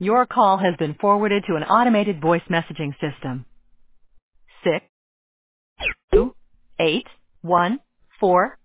Your call has been forwarded to an automated voice messaging system. 62814